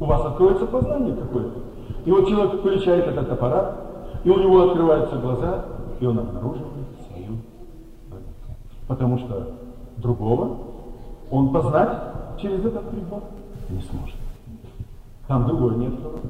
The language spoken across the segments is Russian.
У вас откроется познание какое-то. И вот человек включает этот аппарат, и у него открываются глаза, и он обнаруживает свою болезнь. Потому что другого он познать через этот прибор не сможет. Там другое не откроется.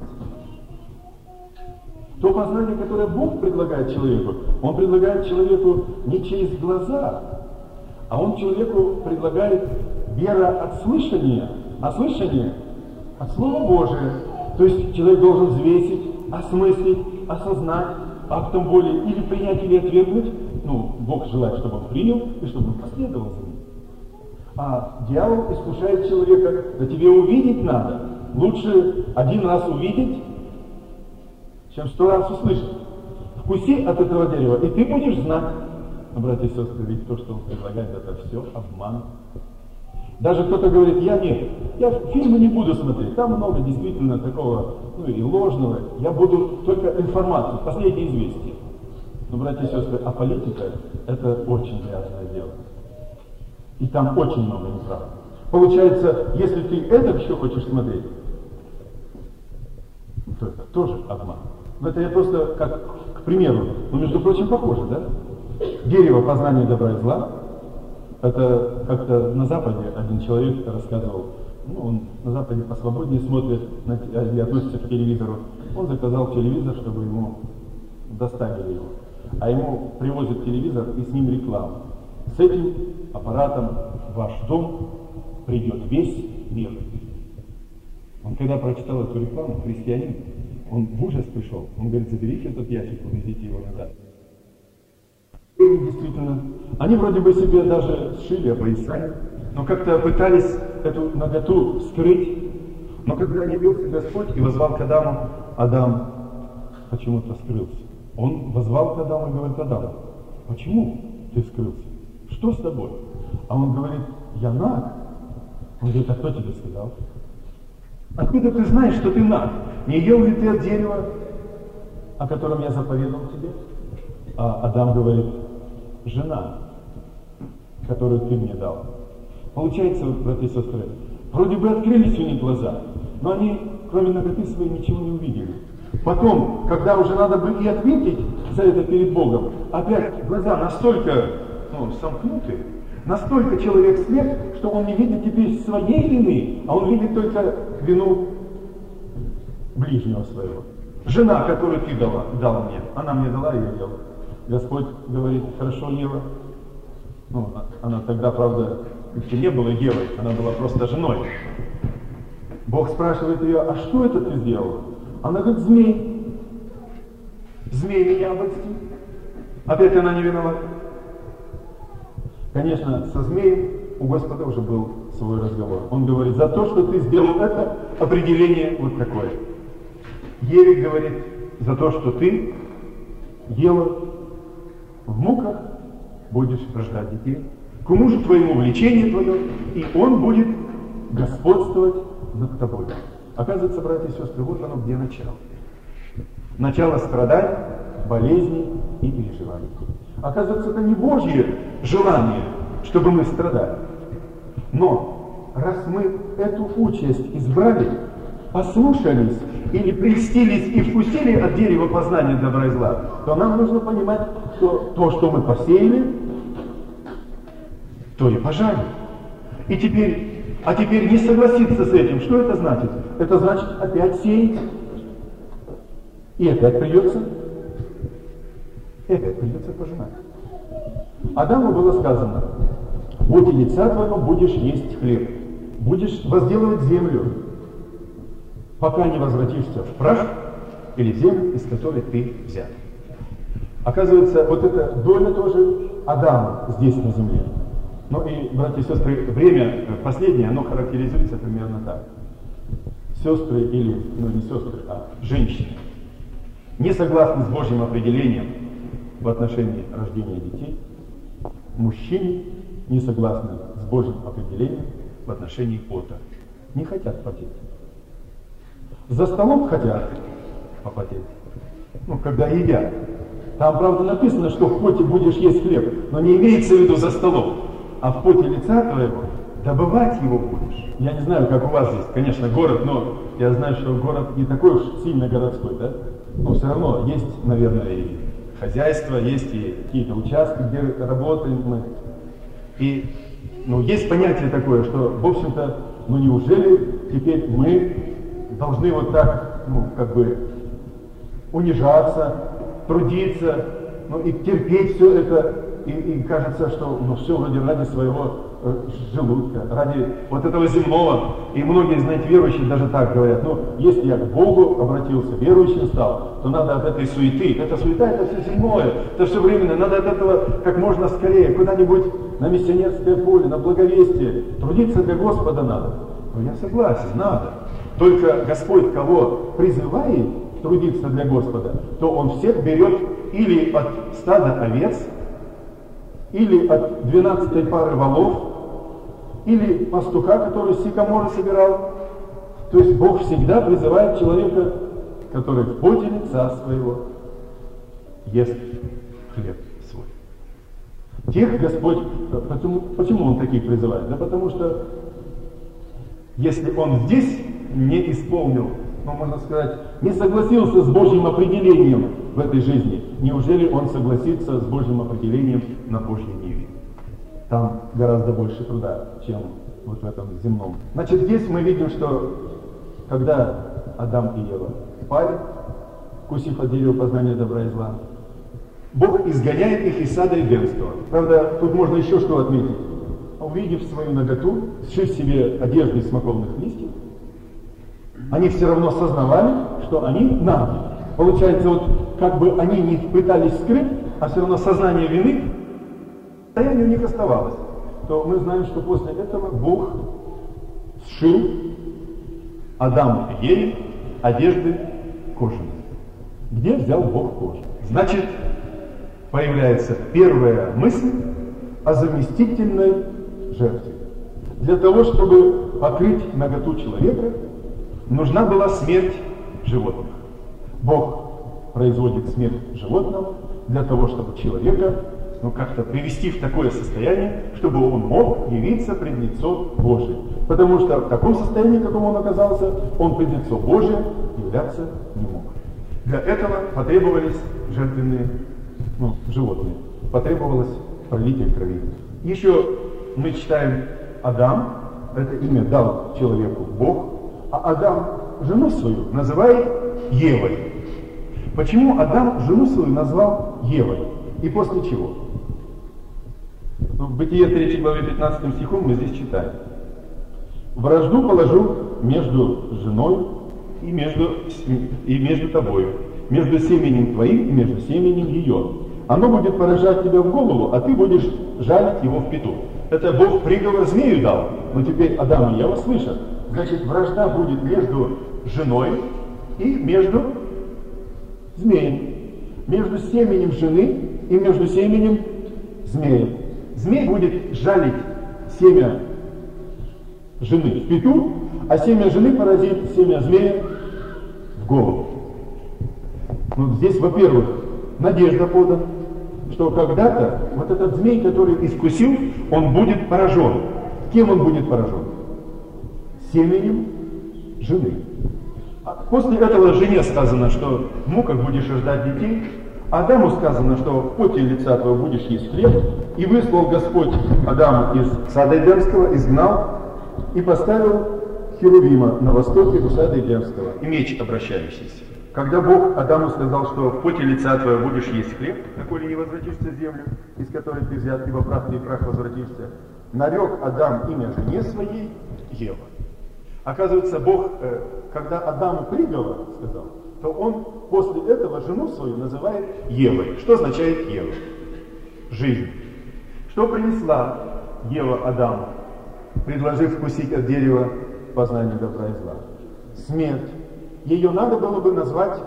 То познание, которое Бог предлагает человеку, Он предлагает человеку не через глаза, а Он человеку предлагает вера от слышания, а слышание от Слова Божия. То есть человек должен взвесить, осмыслить, осознать, актом воли или принять, или отвергнуть. Ну, Бог желает, чтобы он принял и чтобы он последовал за ним. А дьявол искушает человека, да тебе увидеть надо. Лучше один раз увидеть, чем 100 раз услышать. Вкуси от этого дерева, и ты будешь знать. Но, братья и сестры, ведь то, что он предлагает, это все обман. Даже кто-то говорит, я фильмы не буду смотреть, там много действительно такого, и ложного, я буду только информацию, последние известия. Но, братья и сестры, а политика – это очень грязное дело. И там очень много неправды. Получается, если ты это еще хочешь смотреть, то это тоже обман. Но это я просто как к примеру, между прочим, похоже, да? Дерево познания добра и зла. Это как-то на Западе один человек рассказывал, он на Западе посвободнее смотрит и относится к телевизору. Он заказал телевизор, чтобы ему доставили его. А ему привозят телевизор и с ним рекламу. С этим аппаратом в ваш дом придет весь мир. Он когда прочитал эту рекламу, христианин, он в ужас пришел. Он говорит, заберите этот ящик, увезите его назад. И действительно, они вроде бы себе даже сшили, опоясали, но как-то пытались эту наготу скрыть. Но когда явился Господь и возвал к Адаму, Адам почему-то скрылся. Он возвал к Адаму и говорит, Адам, почему ты скрылся? Что с тобой? А он говорит, я наг. Он говорит, а кто тебе сказал? Откуда ты знаешь, что ты наг? Не ел ли ты от дерева, о котором я заповедовал тебе? А Адам говорит, жена, которую ты мне дал. Получается, братья и сестры, вроде бы открылись у них глаза, но они, кроме наготы своей, ничего не увидели. Потом, когда уже надо бы и ответить за это перед Богом, опять глаза настолько сомкнуты, настолько человек слеп, что он не видит теперь своей вины, а он видит только вину ближнего своего. Жена, которую ты дал мне, она мне дала, и я ел. Господь говорит, хорошо, Ева. Она тогда, правда, еще не была Евой, она была просто женой. Бог спрашивает ее, а что это ты сделала? Она говорит, змей. Змей меня обольстил. Опять она не виновата. Конечно, со змеем у Господа уже был свой разговор. Он говорит, за то, что ты сделал это, определение вот такое. Еве говорит, за то, что ты ела в муках, будешь рождать детей. К мужу твоему влечение твое, и он будет господствовать над тобой. Оказывается, братья и сестры, вот оно где начало. Начало страданий, болезней и переживаний. Оказывается, это не Божье желание, чтобы мы страдали. Но раз мы эту участь избрали, послушались или прельстились и вкусили от дерева познания добра и зла, то нам нужно понимать, что то, что мы посеяли, то и пожали. И теперь не согласиться с этим. Что это значит? Это значит опять сеять. И опять придется пожинать. Адаму было сказано, в поте лица твоего будешь есть хлеб, будешь возделывать землю, пока не возвратишься в прах или землю, из которой ты взят. Оказывается, вот эта доля тоже Адама здесь на земле. Ну и, братья и сестры, время последнее, оно характеризуется примерно так. Сестры или, не сестры, а женщины, не согласны с Божьим определением в отношении рождения детей. Мужчины не согласны с Божьим определением в отношении пота. Не хотят потеть. За столом хотят попотеть. Когда едят. Там, правда, написано, что в поте будешь есть хлеб, но не имеется в виду за столом. А в поте лица твоего добывать его будешь. Я не знаю, как у вас здесь, конечно, город, но я знаю, что город не такой уж сильно городской, да? Но все равно есть, наверное, и хозяйство, есть и какие-то участки, где работаем мы. И есть понятие такое, что, в общем-то, неужели теперь мы должны вот так, унижаться, трудиться, и терпеть все это, и кажется, что все вроде ради своего желудка, ради вот этого земного. И многие, знаете, верующие даже так говорят, если я к Богу обратился, верующим стал, то надо от этой суеты, эта суета, это все земное, это все временно, надо от этого как можно скорее, куда-нибудь на миссионерское поле, на благовестие, трудиться для Господа надо. Я согласен, надо. Только Господь, кого призывает трудиться для Господа, то Он всех берет или от стада овец, или от 12-й пары волов, или пастуха, который сикаморы собирал. То есть Бог всегда призывает человека, который в поте лица своего ест хлеб свой. Тех Господь, почему Он таких призывает? Да потому что если Он здесь не исполнил, можно сказать, не согласился с Божьим определением в этой жизни, неужели Он согласится с Божьим определением на Божьей ниве? Там гораздо больше труда, чем вот в этом земном. Значит, здесь мы видим, что когда Адам и Ева пали, вкусив от дерева познания добра и зла, Бог изгоняет их из сада Эдемского. Правда, тут можно еще что отметить. Увидев свою наготу, сшив себе одежды из смоковных листьев, они все равно сознавали, что они наги. Получается, вот как бы они не пытались скрыть, а все равно сознание вины, состояние у них оставалось. То мы знаем, что после этого Бог сшил Адаму и Еве одежды кожаные. Где взял Бог кожу? Значит, появляется первая мысль о заместительной жертве. Для того, чтобы покрыть наготу человека, нужна была смерть животных. Бог производит смерть животного для того, чтобы человека как-то привести в такое состояние, чтобы он мог явиться пред лицо Божие. Потому что в таком состоянии, в каком он оказался, он пред лицо Божие являться не мог. Для этого потребовались жертвенные животные. Потребовалось пролитие крови. Еще мы читаем Адам, это имя дал человеку Бог, а Адам жену свою называет Евой. Почему Адам жену свою назвал Евой? И после чего? В Бытие 3 главе 15 стихом мы здесь читаем. «Вражду положу между женой и между тобою, между семенем твоим и между семенем ее. Оно будет поражать тебя в голову, а ты будешь жалить его в пяту». Это Бог приговор змею дал, но теперь Адам и Ева слышат. Значит, вражда будет между женой и между змеем. Между семенем жены и между семенем змея. Змей будет жалить семя жены в пяту, а семя жены поразит семя змея в голову. Здесь, во-первых, надежда подана, что когда-то вот этот змей, который искусил, он будет поражен. Кем он будет поражен? Семенем жены. После этого жене сказано, что в муках будешь рождать детей. Адаму сказано, что в поте лица твоего будешь есть хлеб. И выслал Господь Адама из сада Эдемского, изгнал и поставил Херувима на востоке у сада Эдемского. И меч обращающийся. Когда Бог Адаму сказал, что в поте лица твоего будешь есть хлеб, доколе не возвратишься в землю, из которой ты взят, ибо прах ты и прах возвратишься, нарек Адам имя жене своей Ева. Оказывается, Бог, когда Адаму приговор сказал, то он после этого жену свою называет Евой. Что означает Ева? Жизнь. Что принесла Ева Адаму, предложив вкусить от дерева познания добра и зла? Смерть. Ее надо было бы назвать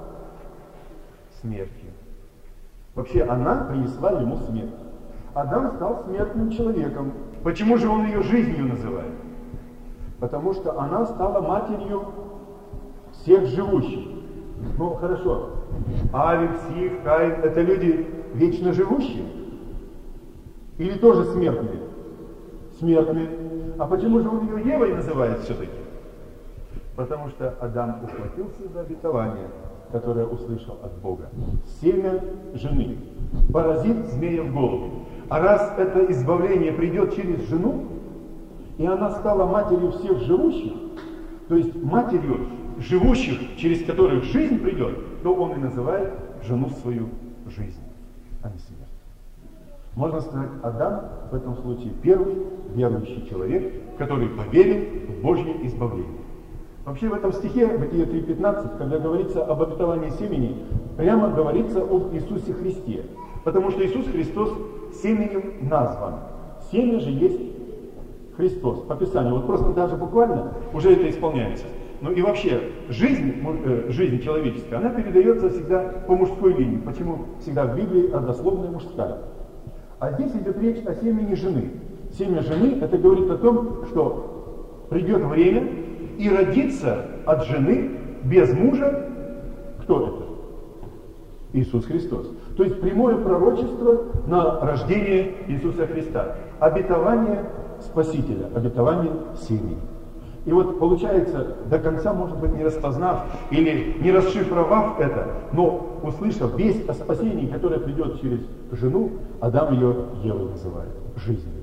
смертью. Вообще, она принесла ему смерть. Адам стал смертным человеком. Почему же он ее жизнью называет? Потому что она стала матерью всех живущих. Хорошо. Авель, Сив, Каин – это люди вечно живущие? Или тоже смертные? Смертные. а почему же он ее Евой называет все-таки? Потому что Адам ухватился за обетование, которое услышал от Бога. Семя жены поразит змея в голову. А раз это избавление придет через жену, и она стала матерью всех живущих, то есть матерью живущих, через которых жизнь придет, то он и называет жену свою жизнь, а не смерть. Можно сказать, Адам в этом случае первый верующий человек, который поверил в Божье избавление. Вообще в этом стихе, Бытие 3:15, когда говорится об обетовании семени, прямо говорится об Иисусе Христе. Потому что Иисус Христос семенем назван. Семя же есть Христос. По Писанию. Вот просто даже буквально уже это исполняется. Ну и вообще, жизнь человеческая, она передается всегда по мужской линии. Почему всегда в Библии родословная мужская? А здесь идет речь о семени жены. Семя жены, это говорит о том, что придет время и родится от жены без мужа. Кто это? Иисус Христос. То есть прямое пророчество на рождение Иисуса Христа. Обетование Спасителя, обетование семени. И вот получается, до конца, может быть, не распознав или не расшифровав это, но услышав весть о спасении, которое придет через жену, Адам ее Евой называет жизнью.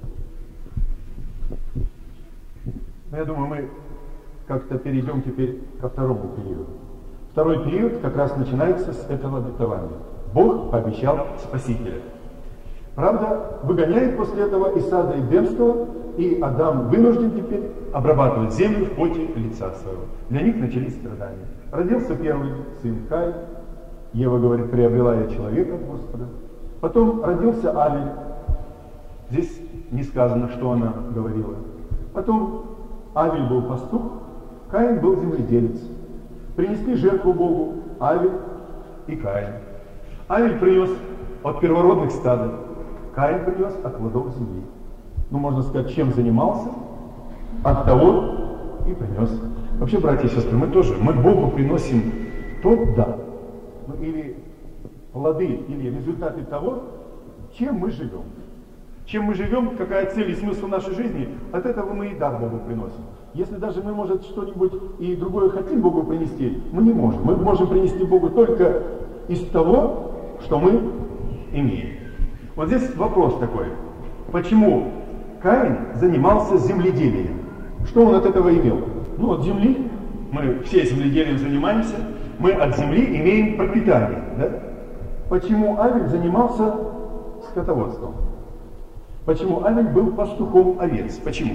Но я думаю, мы как-то перейдем теперь ко второму периоду. Второй период как раз начинается с этого обетования. Бог пообещал Спасителя. Правда, выгоняет после этого из сада Эдемского, и Адам вынужден теперь обрабатывать землю в поте лица своего. Для них начались страдания. Родился первый сын Каин. Ева говорит, приобрела я человека от Господа. Потом родился Авель. Здесь не сказано, что она говорила. Потом Авель был пастух, Каин был земледелец. Принесли жертву Богу Авель и Каин. Авель принес от первородных стадов, Каин принес от плодов земли. Ну, можно сказать, чем занимался, от того и принес. Вообще, братья и сестры, мы Богу приносим тот дар, или плоды, или результаты того, чем мы живем. Чем мы живем, какая цель и смысл нашей жизни, от этого мы и дар Богу приносим. Если даже мы, может, что-нибудь и другое хотим Богу принести, мы не можем. Мы можем принести Богу только из того, что мы имеем. Вот здесь вопрос такой. Почему Каин занимался земледелием? Что он от этого имел? Ну, от земли. Мы все земледелием занимаемся. Мы от земли имеем пропитание. Да? Почему Авель занимался скотоводством? Почему Авель был пастухом овец? Почему?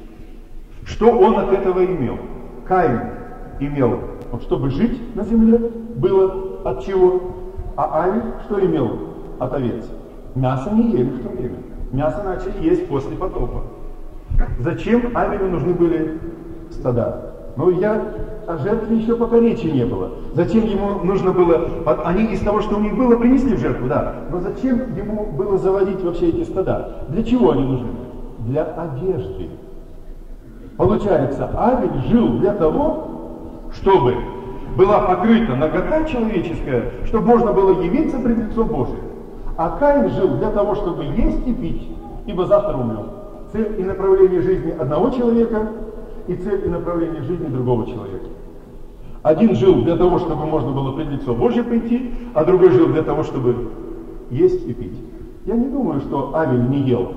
Что он от этого имел? Каин имел, чтобы жить на земле, было от чего? А Авель что имел от овец? Мясо не ели в то время. Мясо начали есть после потопа. Зачем Авелю нужны были стада? Ну, о жертве еще пока речи не было. Зачем ему нужно было... Они из того, что у них было, принесли в жертву, да. Но зачем ему было заводить вообще эти стада? Для чего они нужны? Для одежды. Получается, Авель жил для того, чтобы была покрыта нагота человеческая, чтобы можно было явиться пред лицом Божие. А Каин жил для того, чтобы есть и пить, ибо завтра умрем. Цель и направление жизни одного человека и цель и направление жизни другого человека. Один жил для того, чтобы можно было пред лицо Божье прийти, а другой жил для того, чтобы есть и пить. Я не думаю, что Авель не ел.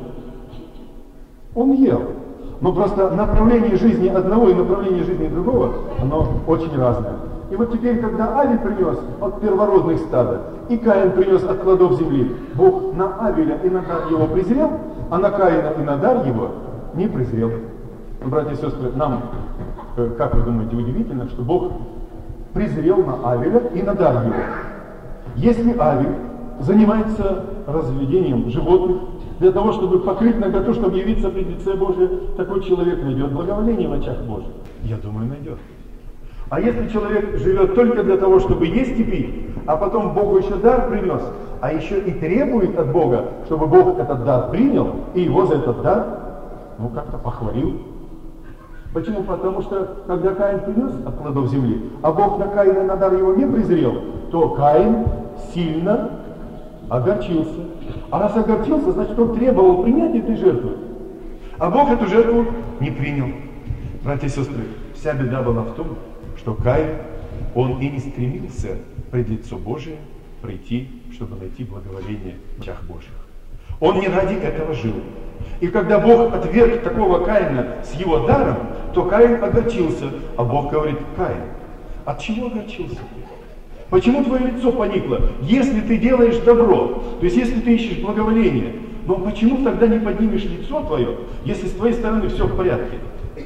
Он ел. Но просто направление жизни одного и направление жизни другого, оно очень разное. И вот теперь, когда Авель принес от первородных стада, и Каин принес от плодов земли, Бог на Авеля и на дар его презрел, а на Каина и на дар его не презрел. Братья и сестры, нам, как вы думаете, удивительно, что Бог презрел на Авеля и на дар его. Если Авель занимается разведением животных для того, чтобы покрыть наготу, чтобы явиться пред лице Божие, такой человек найдет благоволение в очах Божьих? Я думаю, найдет. А если человек живет только для того, чтобы есть и пить, а потом Богу еще дар принес, а еще и требует от Бога, чтобы Бог этот дар принял, и его за этот дар, как-то похвалил. Почему? Потому что, когда Каин принес от плодов земли, а Бог на Каина и на дар его не презрел, то Каин сильно огорчился. А раз огорчился, значит, он требовал принять этой жертвы. А Бог эту жертву не принял. Братья и сестры, вся беда была в том, что Каин, он и не стремился пред лицо Божие прийти, чтобы найти благоволение в очах Божьих. Он не ради этого жил. И когда Бог отверг такого Каина с его даром, то Каин огорчился. А Бог говорит: Каин, от чего огорчился ты? Почему твое лицо поникло? Если ты делаешь добро, то есть если ты ищешь благоволение, но почему тогда не поднимешь лицо твое, если с твоей стороны все в порядке?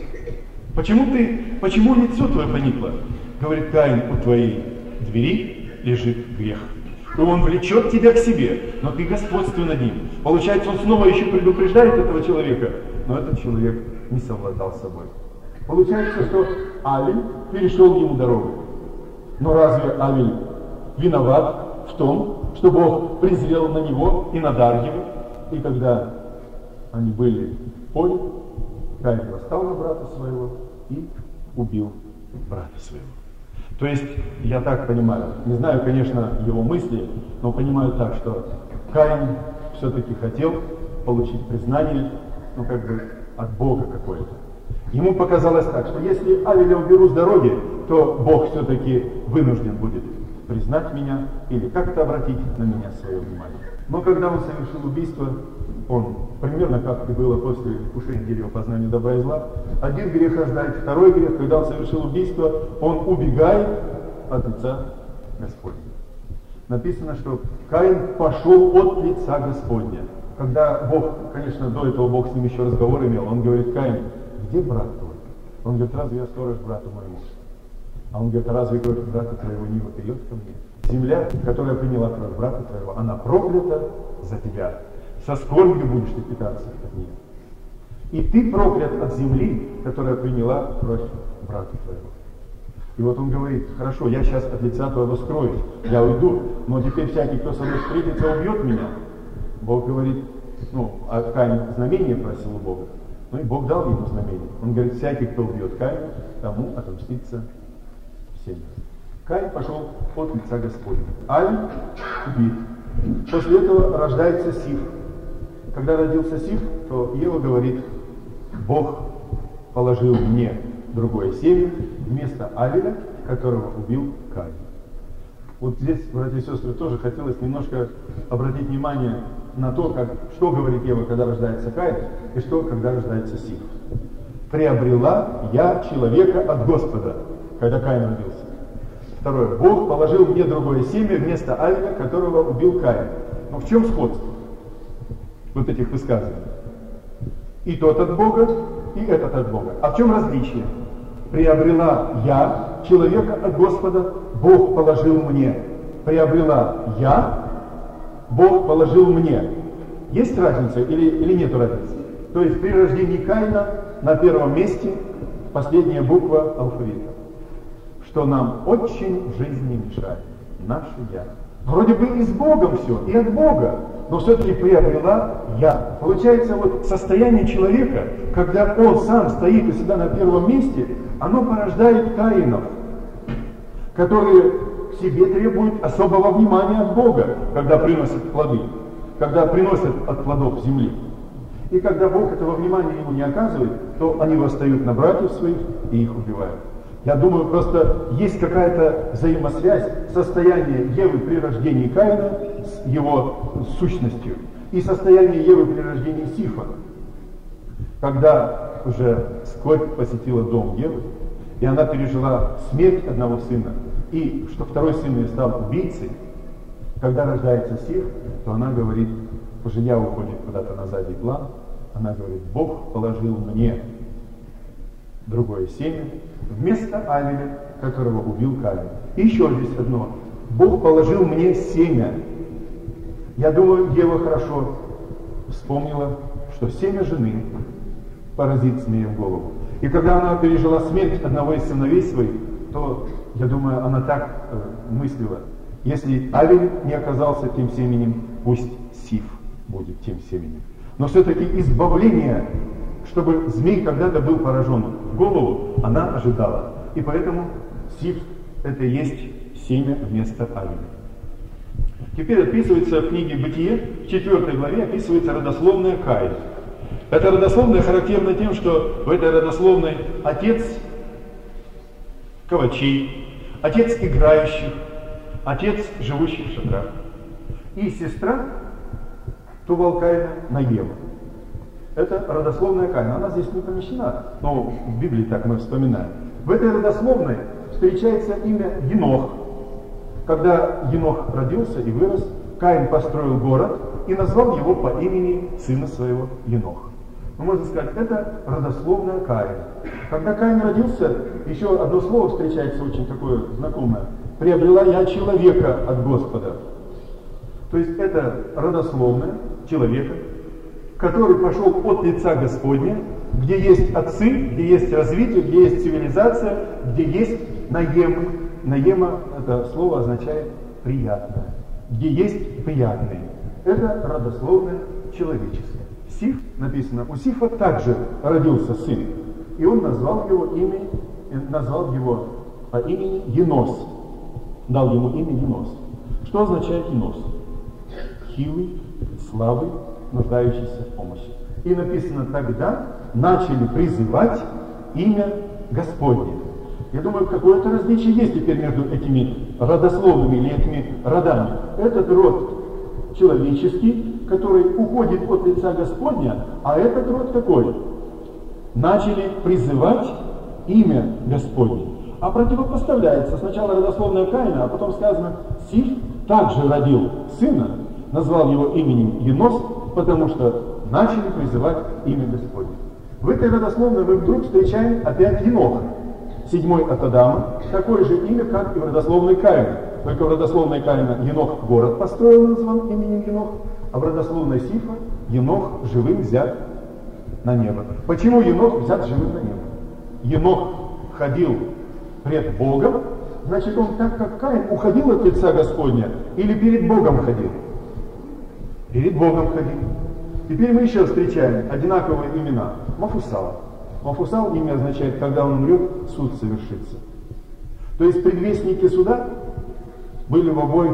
Почему лицо твое поникло? Говорит Каин: у твоей двери лежит грех. И он влечет тебя к себе, но ты господствуй над ним. Получается, он снова еще предупреждает этого человека, но этот человек не совладал с собой. Получается, что Авель перешел ему дорогу. Но разве Авель виноват в том, что Бог презрел на него и на дар его? И когда они были в поле, Каин восстал на брата своего и убил брата своего. То есть, я так понимаю, не знаю, конечно, его мысли, но понимаю так, что Каин все-таки хотел получить признание, от Бога какое-то. Ему показалось так, что если Авеля уберу с дороги, то Бог все-таки вынужден будет признать меня или как-то обратить на меня свое внимание. Но когда он совершил убийство, он, примерно как и было после вкушения дерева познания добра и зла, один грех рождает второй грех. Когда он совершил убийство, он убегает от лица Господня. Написано, что Каин пошел от лица Господня. Когда Бог, конечно, до этого Бог с ним еще разговор имел, он говорит: Каин, где брат твой? Он говорит: разве я сторож брату моему? А он говорит: разве кровь брата твоего не вопиет ко мне? Земля, которая приняла кровь брата твоего, она проклята за тебя. Со скорбью будешь ты питаться от нее. И ты проклят от земли, которая приняла кровь брата твоего. И вот он говорит: хорошо, я сейчас от лица твоего скроюсь, я уйду, но теперь всякий, кто со мной встретится, убьет меня. Бог говорит, а Каин знамение просил у Бога. Ну и Бог дал ему знамение. Он говорит: всякий, кто убьет Каина, тому отомстится всеми. Каин пошел от лица Господня. Авель убит. После этого рождается Сиф. Когда родился Сиф, то Ева говорит: Бог положил мне другое семя вместо Авеля, которого убил Каин. Вот здесь, братья и сестры, тоже хотелось немножко обратить внимание на то, что говорит Ева, когда рождается Каин, и что, когда рождается Сиф. «Приобрела я человека от Господа», когда Каин родился. Второе. «Бог положил мне другое семя вместо Авеля, которого убил Каин». Но в чем сходство вот этих высказываний? И тот от Бога, и этот от Бога. А в чем различие? «Приобрела я человека от Господа, Бог положил мне». «Приобрела я, Бог положил мне». Есть разница или нет разницы? То есть при рождении Каина на первом месте последняя буква алфавита. Что нам очень в жизни мешает. Наше «я». Вроде бы и с Богом все, и от Бога, но все-таки приобрела «я». Получается, вот состояние человека, когда он сам стоит у себя на первом месте, оно порождает Каинов, которые к себе требуют особого внимания от Бога, когда приносят плоды, когда приносят от плодов земли. И когда Бог этого внимания ему не оказывает, то они восстают на братьев своих и их убивают. Я думаю, просто есть какая-то взаимосвязь состояния Евы при рождении Каина с его сущностью и состояние Евы при рождении Сифа. Когда уже скорбь посетила дом Евы, и она пережила смерть одного сына, и что второй сын ее стал убийцей, когда рождается Сиф, то она говорит, жена уходит куда-то на задний план, она говорит: Бог положил мне другое семя вместо Авеля, которого убил Каин. И еще здесь одно: Бог положил мне семя. Я думаю, Ева хорошо вспомнила, что семя жены поразит змея в голову. И когда она пережила смерть одного из сыновей своих, то, я думаю, она так мыслила: если Авель не оказался тем семенем, пусть Сиф будет тем семенем. Но все-таки избавление, чтобы змей когда-то был поражен в голову, она ожидала. И поэтому Сиф — это и есть семя вместо Авеля. Теперь описывается в книге «Бытие», в 4 главе описывается родословная Каина. Эта родословная характерна тем, что в этой родословной отец ковачей, отец играющих, отец живущих в шатрах и сестра Тувал Каина Наева. Это родословная Каина. Она здесь не помещена, но в Библии так мы вспоминаем. В этой родословной встречается имя Енох. Когда Енох родился и вырос, Каин построил город и назвал его по имени сына своего Енох. Ну, можно сказать, это родословная Каина. Когда Каин родился, еще одно слово встречается очень такое знакомое. «Приобрела я человека от Господа». То есть это родословная человека, который пошел от лица Господня, где есть отцы, где есть развитие, где есть цивилизация, где есть наемы. Наема, это слово означает приятное. Где есть приятные. Это родословное человеческое. Сиф, написано, у Сифа также родился сын. И он назвал его по имени Енос. Дал ему имя Енос. Что означает Енос? Хилый, слабый, нуждающийся в помощи. И написано, тогда начали призывать имя Господне. Я думаю, какое-то различие есть теперь между этими родословными или этими родами. Этот род человеческий, который уходит от лица Господня, а этот род какой? Начали призывать имя Господне. А противопоставляется сначала родословная Каина, а потом сказано, Сиф также родил сына, назвал его именем Енос, потому что начали призывать имя Господне. В этой родословной мы вдруг встречаем опять Еноха, седьмой от Адама, такое же имя, как и в родословной Каина. Только в родословной Каина Енох город построил, назван именем Енох, а в родословной Сифа Енох живым взят на небо. Почему Енох взят живым на небо? Енох ходил пред Богом, значит он так как Каин уходил от лица Господня или перед Богом ходил? Перед Богом ходил. Теперь мы еще встречаем одинаковые имена. Мафусал. Мафусал имя означает, когда он умрет, суд совершится. То есть предвестники суда были в обоих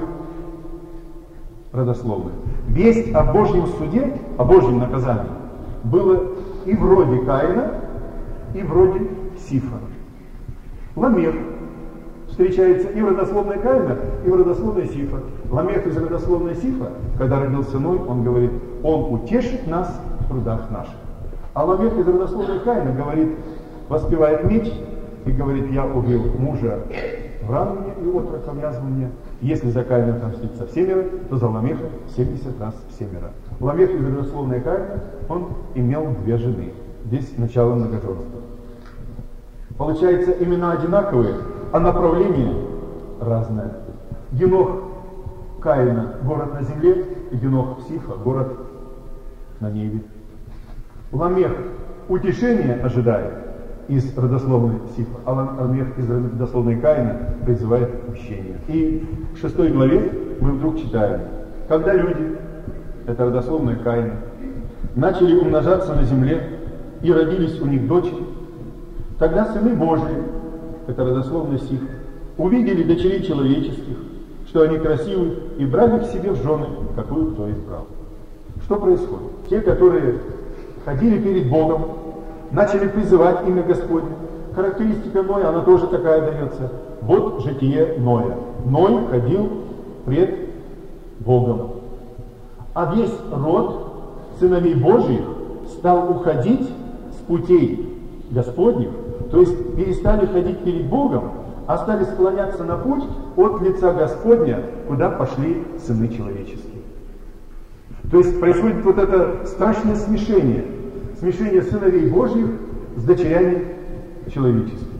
родословных. Весть о Божьем суде, о Божьем наказании было и в роде Каина, и в роде Сифа. Ламех встречается и в родословной Каина, и в родословной Сифа. Ламех из родословной Сифа, когда родился Ной, он говорит, он утешит нас в трудах наших. А Ламех из родословной Каина говорит, воспевает меч и говорит, я убил мужа в рану мне и отроком язву мне. Если за Каина отомстить со всемира, то за Ламеха 70 раз всемира. Ламех из родословной Каина, он имел две жены. Здесь начало многоженства. Получается, имена одинаковые, а направление разное. Енох Каина, город на земле, и Енох Сифа, город на небе. Ламех утешение ожидает из родословной Сифа, а Ламех из родословной Каина призывает отпущение. И в 6 главе мы вдруг читаем, когда люди, это родословная Каина, начали умножаться на земле и родились у них дочери, тогда сыны Божии, это родословная Сифа, увидели дочерей человеческих, что они красивы, и брали к себе в жены, какую кто избрал. Что происходит? Те, которые ходили перед Богом, начали призывать имя Господне. Характеристика Ноя, она тоже такая дается. Вот житие Ноя. Ной ходил пред Богом. А весь род сыновей Божьих стал уходить с путей Господних, то есть перестали ходить перед Богом, а стали склоняться на путь от лица Господня, куда пошли сыны человеческие. То есть происходит вот это страшное смешение. Смешение сыновей Божьих с дочерями человеческими.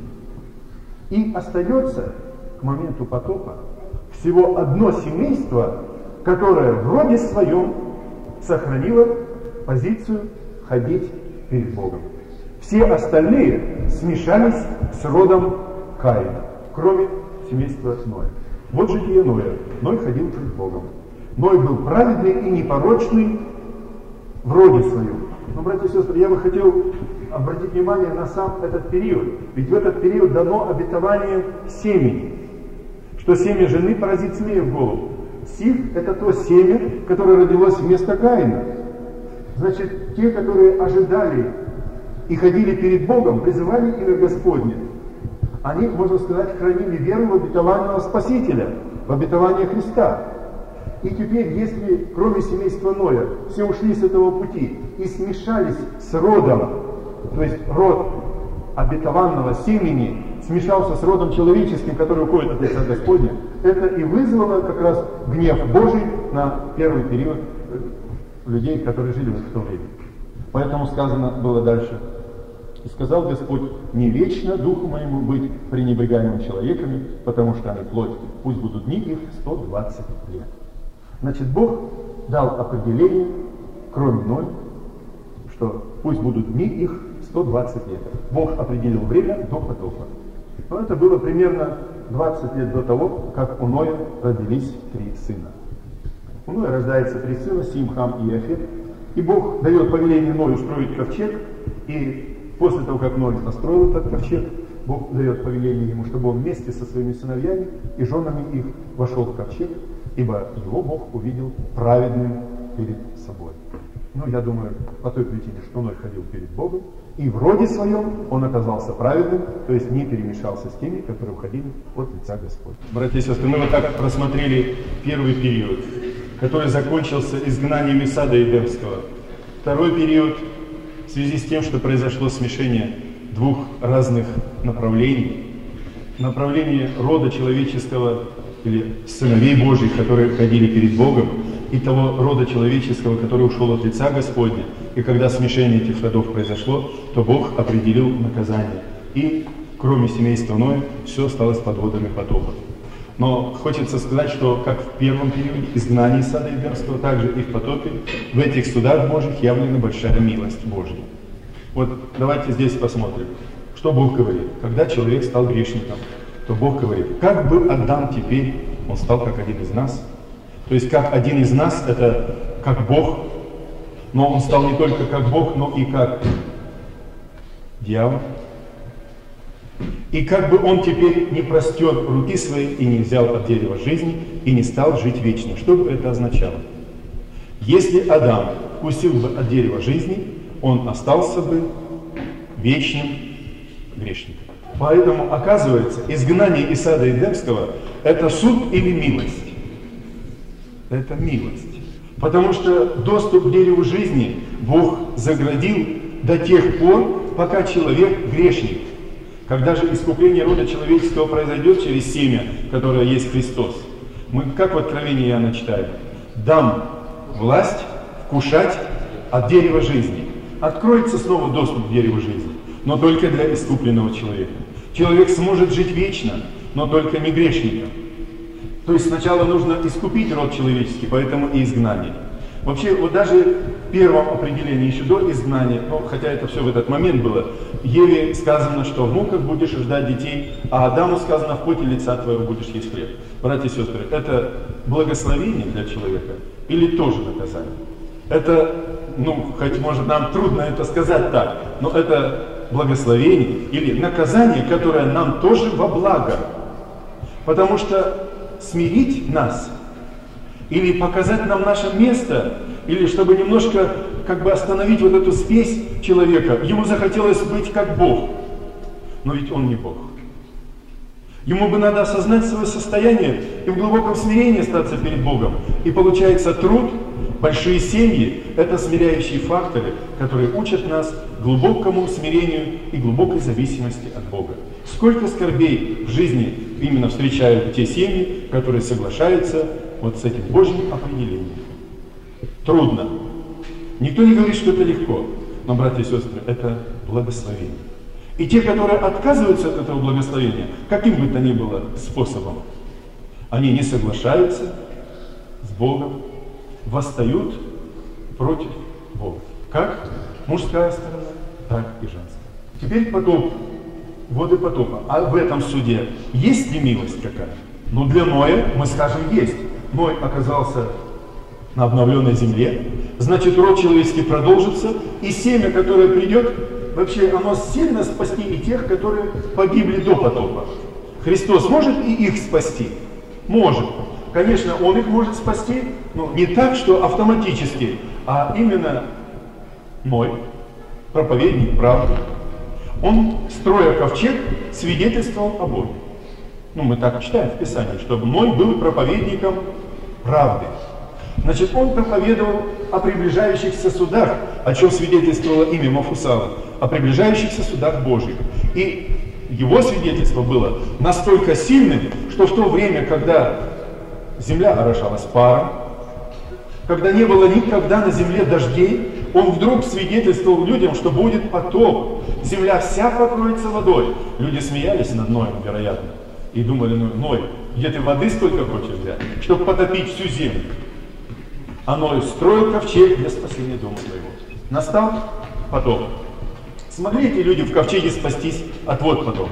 И остается к моменту потопа всего одно семейство, которое в роде своем сохранило позицию ходить перед Богом. Все остальные смешались с родом Каина, кроме семейства Ноя. Вот житие Ноя. Ной ходил перед Богом. Ной был праведный и непорочный в роде своем. Но, братья и сестры, я бы хотел обратить внимание на сам этот период. Ведь в этот период дано обетование семени, что семя жены поразит змея в голову. Сиф – это то семя, которое родилось вместо Каина. Значит, те, которые ожидали и ходили перед Богом, призывали имя Господне, они, можно сказать, хранили веру в обетованного Спасителя, в обетование Христа. И теперь, если кроме семейства Ноя все ушли с этого пути и смешались с родом, то есть род обетованного семени смешался с родом человеческим, который уходит от лица Господня, это и вызвало как раз гнев Божий на первый период людей, которые жили в то время. Поэтому сказано было дальше: «И сказал Господь, не вечно духу моему быть пренебрегаемым человеками, потому что они плоть, пусть будут дни их 120 лет». Значит, Бог дал определение, кроме Ноя, что пусть будут дни их 120 лет. Бог определил время до потопа. Но это было примерно 20 лет до того, как у Ноя родились 3 сына. У Ноя рождается 3 сына, Сим, Хам и Иафет. И Бог дает повеление Ною строить ковчег. И после того, как Ной построил этот ковчег, Бог дает повеление ему, чтобы он вместе со своими сыновьями и женами их вошел в ковчег, ибо его Бог увидел праведным перед собой. Ну, я думаю, по той причине, что Ной ходил перед Богом, и в роде своем он оказался праведным, то есть не перемешался с теми, которые уходили от лица Господня. Братья и сестры, мы вот так просмотрели первый период, который закончился изгнанием из сада Эдемского. Второй период, в связи с тем, что произошло смешение двух разных направлений, направление рода человеческого или сыновей Божьих, которые ходили перед Богом, и того рода человеческого, который ушел от лица Господня. И когда смешение этих родов произошло, то Бог определил наказание. И кроме семейства Ноя, все осталось под водами потопа. Но хочется сказать, что как в первом периоде изгнания из сада Эдемского, так же и в потопе, в этих судах Божьих явлена большая милость Божья. Вот давайте здесь посмотрим, что Бог говорит. Когда человек стал грешником, то Бог говорит: как бы Адам теперь, он стал как один из нас. То есть как один из нас, это как Бог, но он стал не только как Бог, но и как дьявол. И как бы он теперь не простер руки свои и не взял от дерева жизни и не стал жить вечно. Что бы это означало? Если Адам вкусил бы от дерева жизни, он остался бы вечным грешником. Поэтому, оказывается, изгнание из сада Эдемского – это суд или милость? Это милость. Потому что доступ к дереву жизни Бог заградил до тех пор, пока человек грешник. Когда же искупление рода человеческого произойдет через семя, которое есть Христос, мы, как в Откровении Иоанна читаем: «Дам власть вкушать от дерева жизни». Откроется снова доступ к дереву жизни, но только для искупленного человека. Человек сможет жить вечно, но только не грешником. То есть сначала нужно искупить род человеческий, поэтому и изгнание. Вообще, вот даже в первом определении, еще до изгнания, хотя это все в этот момент было, Еве сказано, что в муках будешь ждать детей, а Адаму сказано: в поте лица твоего будешь есть хлеб. Братья и сестры, это благословение для человека или тоже наказание? Это, хоть может нам трудно это сказать так, но это благословение или наказание, которое нам тоже во благо. Потому что смирить нас, или показать нам наше место, или чтобы немножко остановить вот эту спесь человека, ему захотелось быть как Бог. Но ведь он не Бог. Ему бы надо осознать свое состояние и в глубоком смирении остаться перед Богом. И получается труд, большие семьи – это смиряющие факторы, которые учат нас глубокому смирению и глубокой зависимости от Бога. Сколько скорбей в жизни именно встречают те семьи, которые соглашаются вот с этим Божьим определением. Трудно. Никто не говорит, что это легко, но, братья и сестры, это благословение. И те, которые отказываются от этого благословения, каким бы то ни было способом, они не соглашаются с Богом, восстают против Бога. Как мужская сторона, так и женская. Теперь потоп, воды потопа. А в этом суде есть ли милость какая? Для Ноя мы скажем есть. Ной оказался на обновленной земле, значит род человеческий продолжится, и семя, которое придет, вообще оно сильно спасти и тех, которые погибли до потопа. Христос может и их спасти? Может. Конечно, Он их может спасти, но не так, что автоматически, а именно Ной, проповедник правды, он, строя ковчег, свидетельствовал о Боге. Ну, мы так читаем в Писании, что Ной был проповедником правды. Значит, он проповедовал о приближающихся судах, о чем свидетельствовало имя Мафусала, о приближающихся судах Божьих. И его свидетельство было настолько сильным, что в то время, когда земля орошалась паром, когда не было никогда на земле дождей, он вдруг свидетельствовал людям, что будет потоп, земля вся покроется водой. Люди смеялись над Ноем, вероятно, и думали: ну, Ной, где ты воды столько хочешь взять, чтобы потопить всю землю? А Ной строил ковчег для спасения дома твоего. Настал потоп. Смогли эти люди в ковчеге спастись от вод потопа?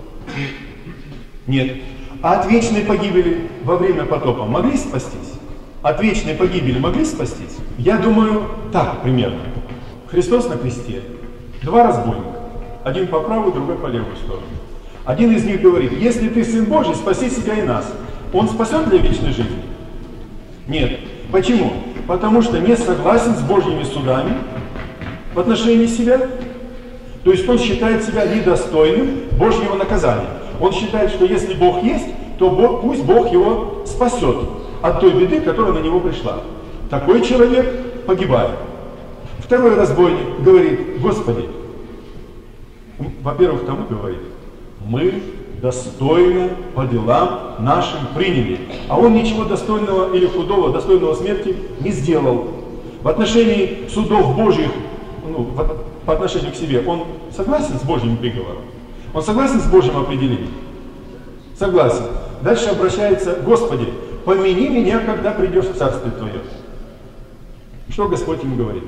Нет. А от вечной погибели во время потопа могли спастись? От вечной погибели могли спастись? Я думаю, так примерно. Христос на кресте, два разбойника, один по правую, другой по левую сторону. Один из них говорит: если ты Сын Божий, спаси себя и нас. Он спасет для вечной жизни? Нет. Почему? Потому что не согласен с Божьими судами в отношении себя. То есть он считает себя недостойным Божьего наказания. Он считает, что если Бог есть, то пусть Бог его спасет от той беды, которая на него пришла. Такой человек погибает. Второй разбойник говорит: Господи, во-первых, тому говорит: мы достойно по делам нашим приняли. А он ничего достойного или худого, достойного смерти не сделал. В отношении судов Божьих, по отношению к себе, он согласен с Божьим приговором? Он согласен с Божьим определением? Согласен. Дальше обращается: Господи, помяни меня, когда придешь в Царствие Твое. Что Господь ему говорит?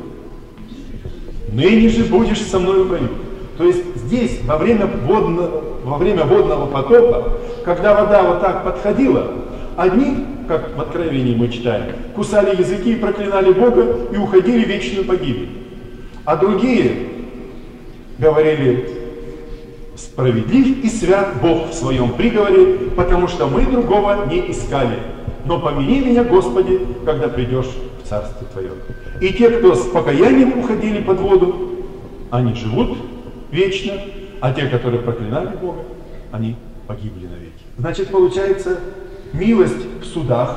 Ныне же будешь со мной в раю. То есть здесь, во время водного потопа, когда вода вот так подходила, одни, как в Откровении мы читаем, кусали языки и проклинали Бога и уходили в вечную погибель. А другие говорили: справедлив и свят Бог в своем приговоре, потому что мы другого не искали. Но помяни меня, Господи, когда придешь в Царствие Твое. И те, кто с покаянием уходили под воду, они живут вечно, а те, которые проклинали Бога, они погибли навеки. Значит, получается, милость в судах,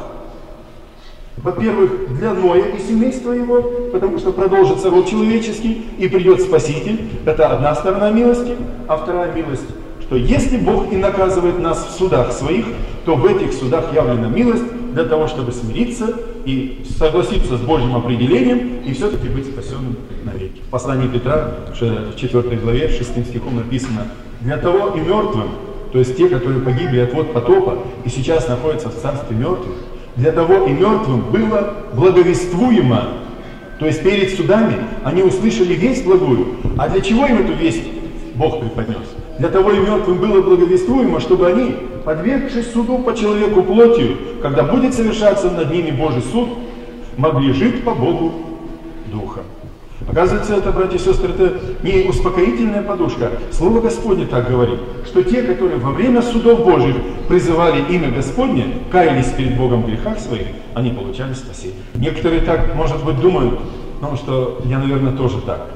во-первых, для Ноя и семейства его, потому что продолжится род человеческий и придет Спаситель. Это одна сторона милости. А вторая милость, что если Бог и наказывает нас в судах своих, то в этих судах явлена милость для того, чтобы смириться и согласиться с Божьим определением и все-таки быть спасенным навеки. В послании Петра, в 4 главе, 6 стихом написано: для того и мертвым, то есть те, которые погибли от вод потопа и сейчас находятся в царстве мертвых, для того и мертвым было благовествуемо. То есть перед судами они услышали весть благую. А для чего им эту весть Бог преподнес? Для того и мертвым было благовествуемо, чтобы они, подвергшись суду по человеку плотью, когда будет совершаться над ними Божий суд, могли жить по Богу Духом. Оказывается, это, братья и сестры, это не успокоительная подушка. Слово Господне так говорит, что те, которые во время судов Божьих призывали имя Господне, каялись перед Богом в грехах своих, они получали спасение. Некоторые так, может быть, думают, что я, наверное, тоже так.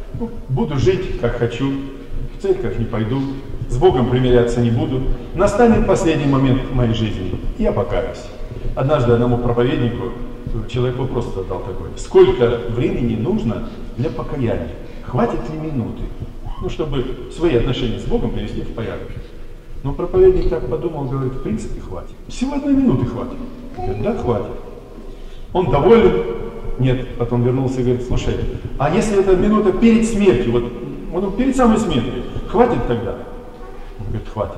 Буду жить, как хочу, в церковь не пойду, с Богом примиряться не буду. Настанет последний момент в моей жизни, и я покаюсь. Однажды одному проповеднику человек вопрос задал такой: сколько времени нужно для покаяния? Хватит ли минуты? Чтобы свои отношения с Богом привести в порядок. Но проповедник так подумал, говорит: в принципе хватит. Всего 1 минуты хватит. Говорит: да, хватит. Он доволен? Нет. Потом вернулся и говорит: слушай, а если это минута перед смертью, перед самой смертью, хватит тогда? Он говорит: хватит.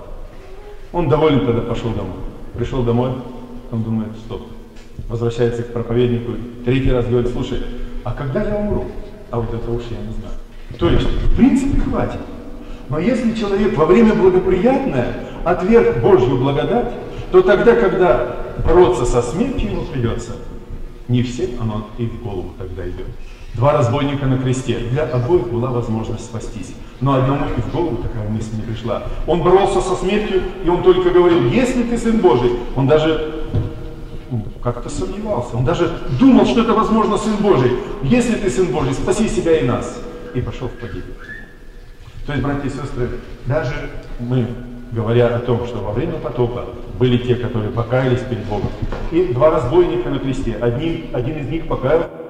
Он доволен, тогда пошел домой. Пришел домой, он думает: стоп. Возвращается к проповеднику, 3-й раз говорит: слушай, а когда я умру? А вот это уж я не знаю. То есть, в принципе, хватит. Но если человек во время благоприятное отверг Божью благодать, то тогда, когда бороться со смертью ему придется, не всем оно и в голову тогда идет. 2 разбойника на кресте. Для обоих была возможность спастись. Но одному и в голову такая мысль не пришла. Он боролся со смертью, и он только говорил: если ты Сын Божий. Он даже как-то сомневался. Он даже думал, что это возможно Сын Божий. Если ты Сын Божий, спаси себя и нас. И пошел в погибель. То есть, братья и сестры, даже мы, говоря о том, что во время потопа были те, которые покаялись перед Богом. И два разбойника на кресте. Один из них покаялся.